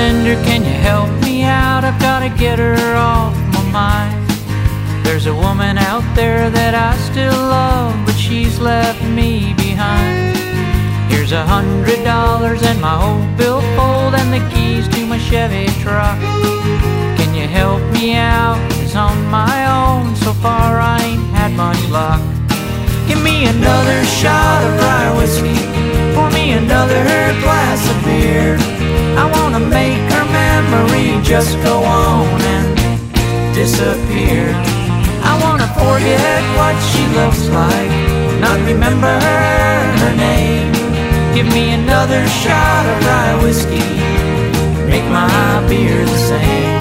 bartender, can you help me out? I've gotta get her off my mind. There's a woman out there that I still love, but she's left me behind. Here's $100 and my old billfold and the keys to my Chevy truck. Can you help me out? 'Cause on my own, so far I ain't had much luck. Give me another shot of rye whiskey, pour me another glass of beer. I wanna make her memory just go on and disappear. I wanna forget what she looks like, not remember her name. Give me another shot of rye whiskey, make my beer the same.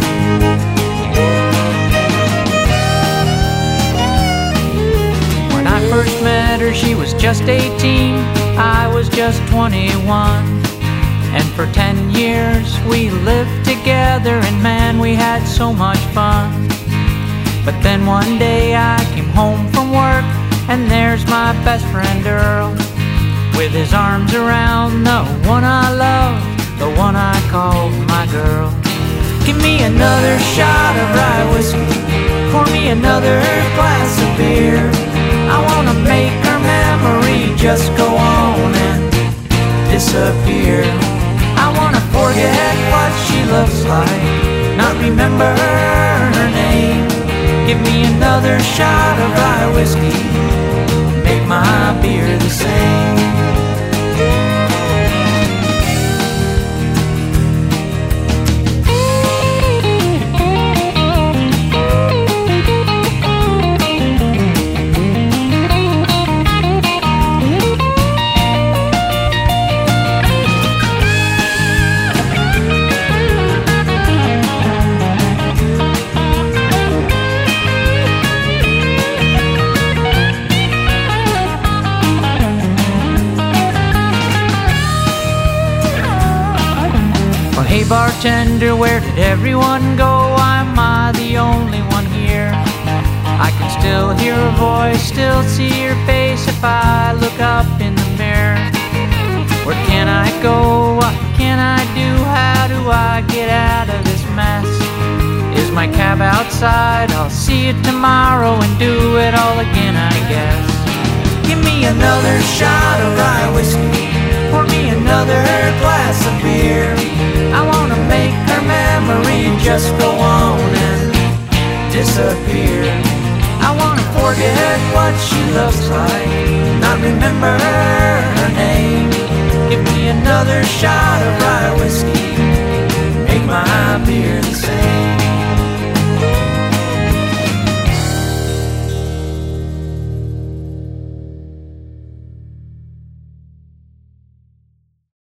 When I first met her, she was just 18, I was just 21. And for 10 years we lived together, and man, we had so much fun. But then one day I came home from work, and there's my best friend Earl, with his arms around the one I love, the one I called my girl. Give me another shot of rye whiskey, pour me another glass of beer. I wanna make her memory just go on and disappear. I wanna forget what she looks like, not remember her name. Give me another shot of rye whiskey, make my beer the same. Hey bartender, where did everyone go? Am I the only one here? I can still hear her voice, still see her face if I look up in the mirror. Where can I go? What can I do? How do I get out of this mess? Is my cab outside? I'll see you tomorrow and do it all again, I guess. Give me another shot of rye whiskey, pour me another glass of beer. I wanna make her memory just go on and disappear. I wanna forget what she looks like, not remember her name. Give me another shot of